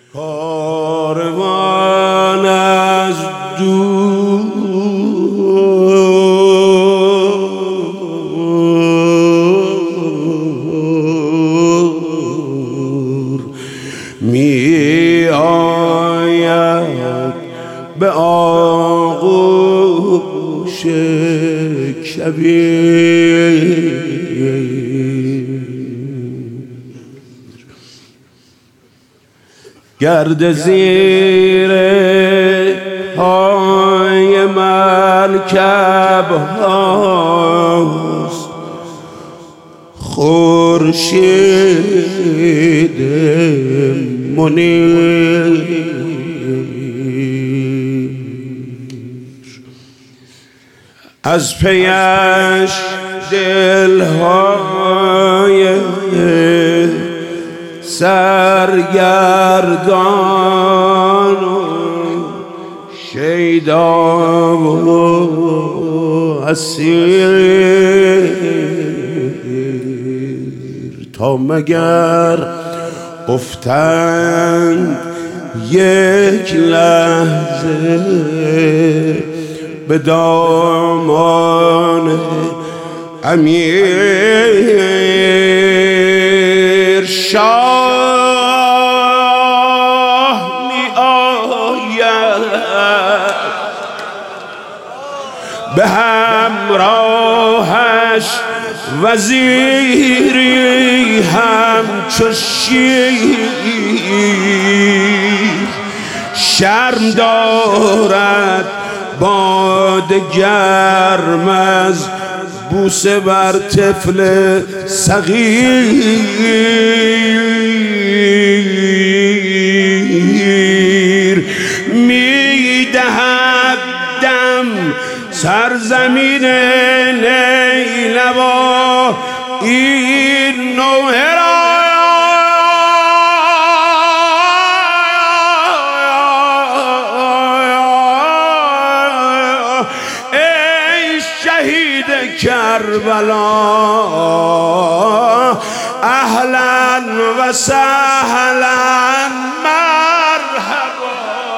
کاروان از دور می آید به آغوش کبیر، گرد زیر پای مرکب هاست، خورشید منیر از پیش دلهای سرگردان و شیدا و اسیر، تا مگر افتند یک لحظه به دامان امیر، شاه می آید به همراهش وزیری همچو شیر، شرم دارد باد گرم از بوسه بر طفل صغیر، میدهد دم سرزمین نیلوا این نوحه را، ای شهید کربلا اهلا و سهلا مرحبا.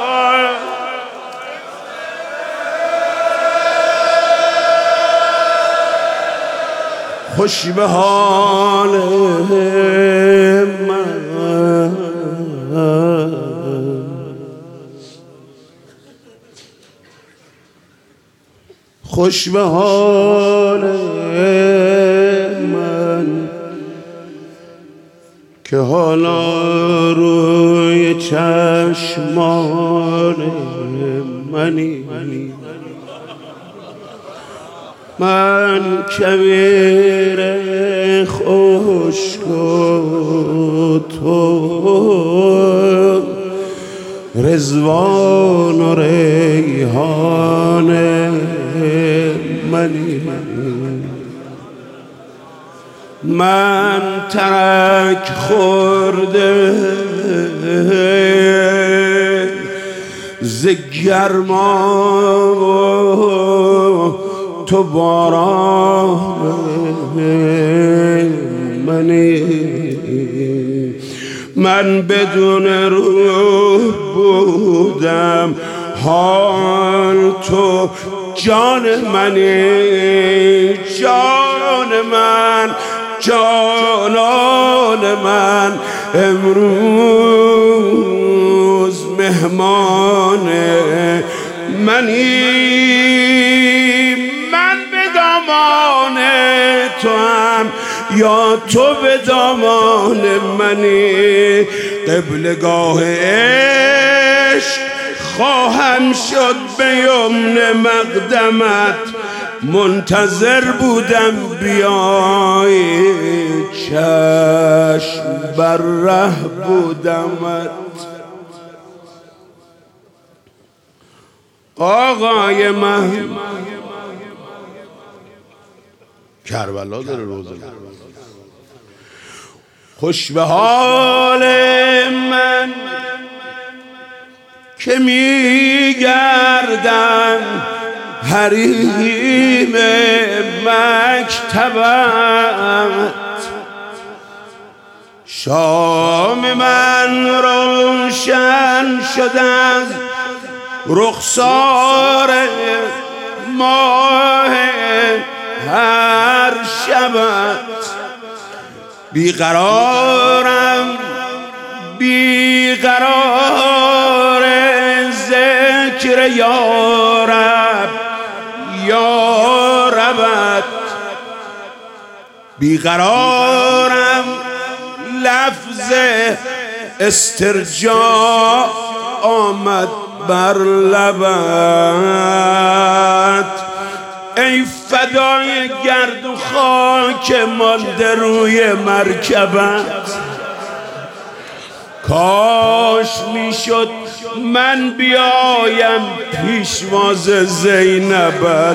خوش به حال من، خوش به حال من که حالا روی چشمان منی، من کویر خشک و تو رضوان و ریحان منی، من ترک خورده ز گرما و تو باران منی، من بدون روح بودم حال تو جان منی، جان من جانان من امروز مهمان منی، من به دامان تو هم یا تو به دامان منی، قبلگاه عشق خواهم شد به یمن مقدمت، منتظر بودم بیای چشم بر ره بودمت. آقای من کربلا داره روزه، خوش به حال من که میگردم حریم مکتبت، شام من روشن شد از رخسار ماه هر شبت. بیقرارم بیقرار ذکر یارب یاربت. بیقرارم لفظ استرجاع آمد بر لبت. ای فدای گرد و خاک مانده روی مرکبت. کاش میشد من بیایم پیشواز زینبت.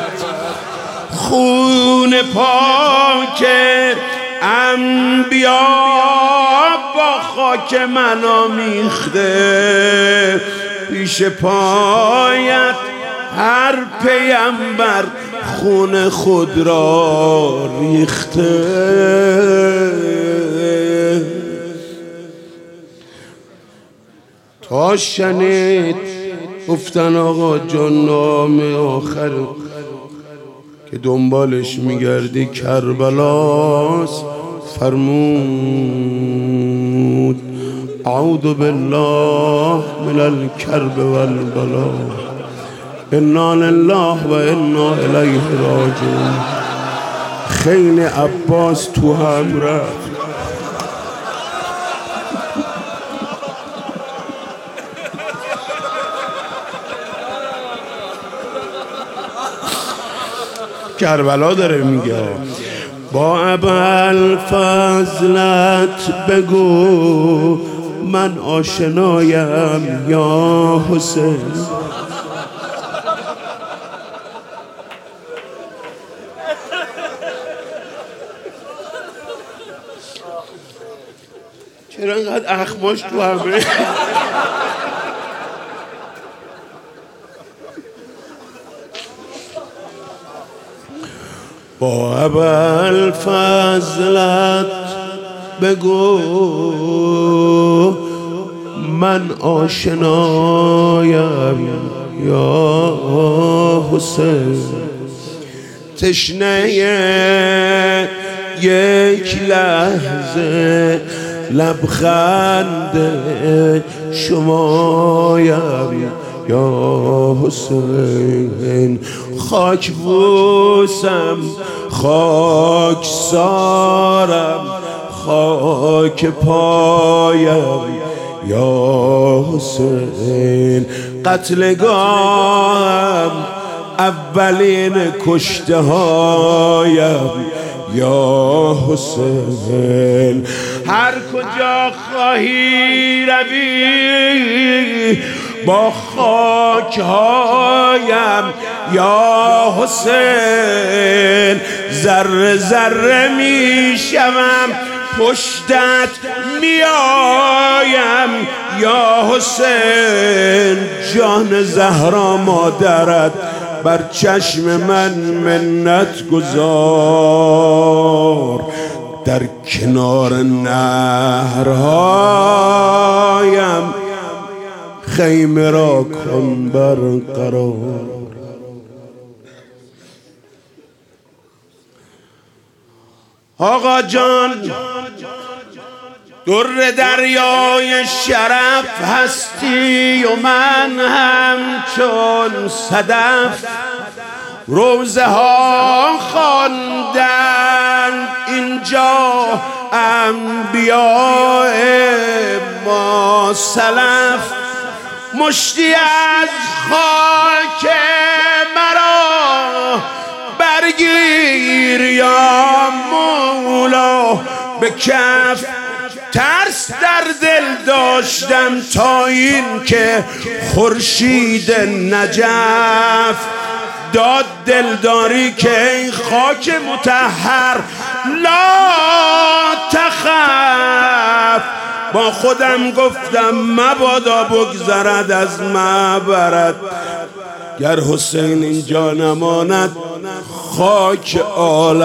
خون پاک انبیا با خاک من آمیخته. پیش پایت هر پیمبر خون خود را ریخته. تا شنید گفتن آقا جان نام آخر که دنبالش میگردی کربلاست، فرمود اعوذ بالله من الکرب والبلا، انا لله و انا الیه راجعون. خیل عباس تو هم رفت. کربلا داره میگه با ابوالفضلت بگو من آشنایم یا حسین. چرا اینقدر اخماش تو همه؟ با ابوالفضلت بگو من آشنایم یا حسین. تشنه یک لحظه لبخند شمایم یا حسین. خاک بوسم خاک سارم خاک پایم یا حسین. قتلگاهم اولین کشته هایم یا حسین. هر کجا خواهی روی با خاک هایم یا حسین. ذره ذره می شوم پشتت میایم یا حسین. جان زهرا مادرت بر چشم من منت گذار. در کنار نهرهایم خیمه را کن برقرار. آقا جان در دریای شرف هستی و من همچون صدف. روزه ها خواندند اینجا انبیاء ما سلف. مشتی از خاک مرا برگیر یا مولا. به کف ترس در دل داشتم تا این که خورشید نجف داد دلداری که این خاک مطهر لا تخف. با خودم گفتم مبادا بگذرد از معبرت. گر حسین اینجا نماند خاک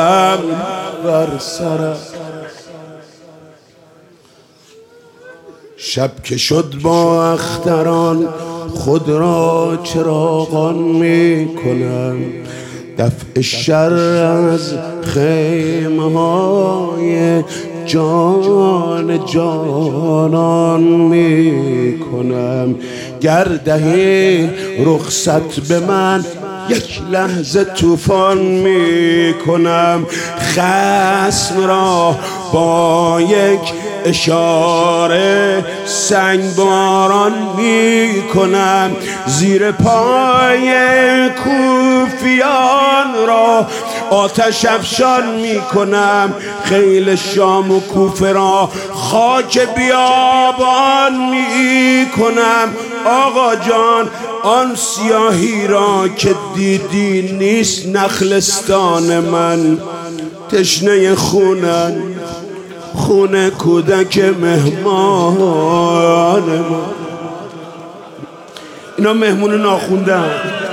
عالم بر سرت. شب که شد با اختران خود را چراغان می کنم، دفع شر از خیمه های جان جانان می کنم. گردهی رخصت به من یک لحظه طوفان می کنم، خصم را با یک اشاره سنگباران می کنم، زیر پای کوفیان را آتش افشان می کنم، خیل شام و کوفه را خاک بیابان می کنم. آقا جان آن سیاهی را که دیدی نیست نخلستان من، تشنه خونن، خون کودک مهمان من. اینا مهمون ناخوندن.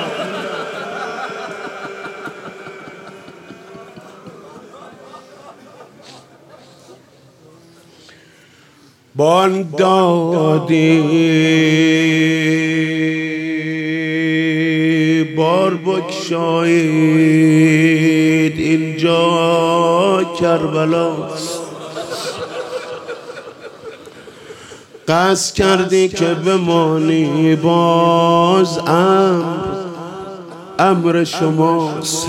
بانگ دادی بار بگشایید، اینجا کربلاست. قصد کردی که بمانی، باز امر شماست.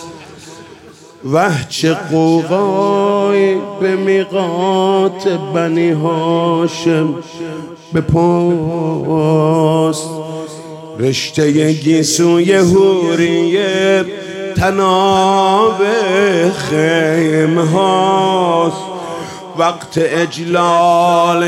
چه قوقای به میقات بنی هاشم به پاست، رشته گیسوی حوریه تناب خیمه هاست. وقت اجلال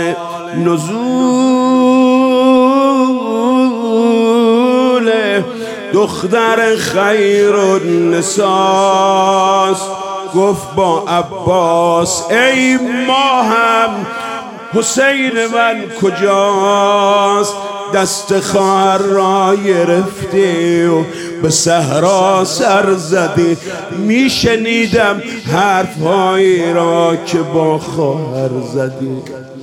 نزول دختر خیر النساس، گفت با عباس ای ماهم حسین من کجاست؟ دست خواهر را گرفتی و به صحرا سر زدی، میشنیدم حرفهایی را که با خواهر زدی.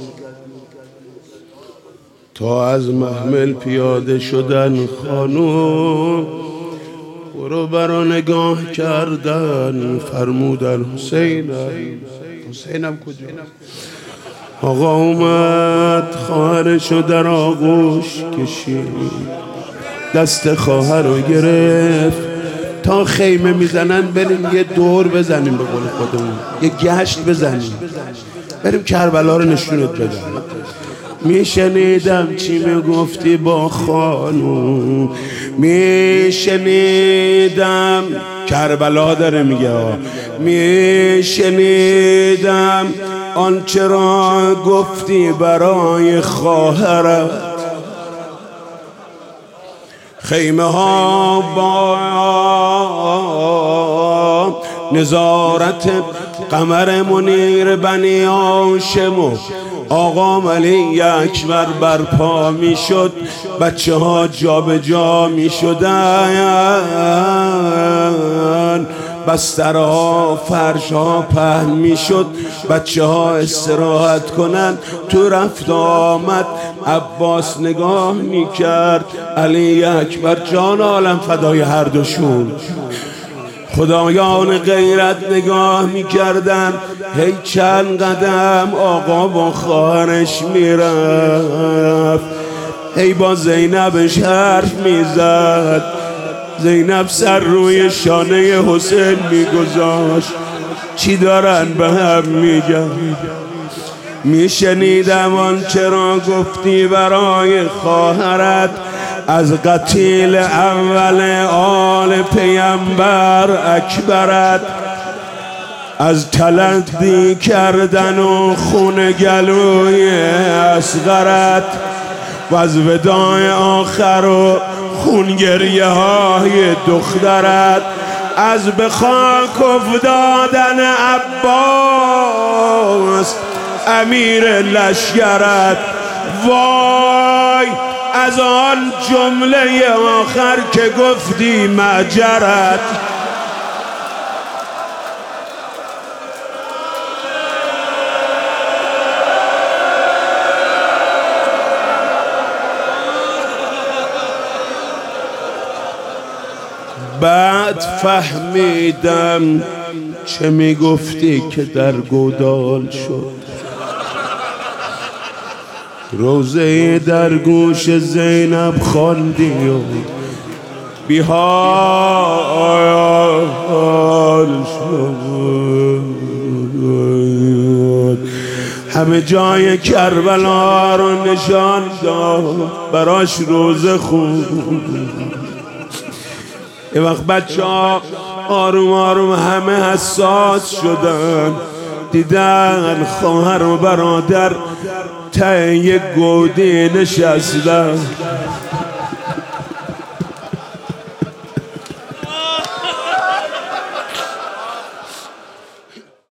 تا از محمل پیاده شدن خانوم، برو برا نگاه کردن، فرمودن حسینم کجا؟ آقا اومد خواهرشو در آغوش کشید، دست خواهر رو گرفت. تا خیمه میزنن بریم یه دور بزنیم، به قول خودمون یه گشت بزنیم، بریم کربلا رو نشونت بدم. میشنیدم چی میگفتی با خانوم، میشنیدم کربلا داره میگه، میشنیدم آنچه را گفتی برای خواهرم. خیمه ها با نظارت قمر منیر بنی هاشم و آقا علی اکبر برپا می شد، بچه ها جا به جا می شدن، بسترها فرشها پهن می شد، بچه ها استراحت کنند. تو رفت آمد عباس نگاه می کرد، علی اکبر جان عالم فدای هر دوشون. خدایان غیرت نگاه میکردن، هی چند قدم آقا با خواهرش میرفت، هی با زینبش حرف میزد. زینب سر روی شانه حسین میگذاشت، چی دارن به هم میگن؟ میشنیدم آنچه را گفتی برای خواهرت، از قتیل اول آل پیامبر اکبرت، از تلقی کردن و خون گلوی اصغرت، و از وداع آخر و خونگریه های دخترت، از به خاک افتادن عباس امیر لشکرت. وای از آن جمله آخر که گفتی معجرت. بعد فهمیدم چه میگفتی که در گودال شد. روزه در گوش زینب خواندی و بیحال شد. همه جای کربلا رو نشان داد، براش روزه خون. یه وقت بچه ها آروم آروم همه حساس شدن، دیدن خواهر و برادر ته یک گودی نشستن.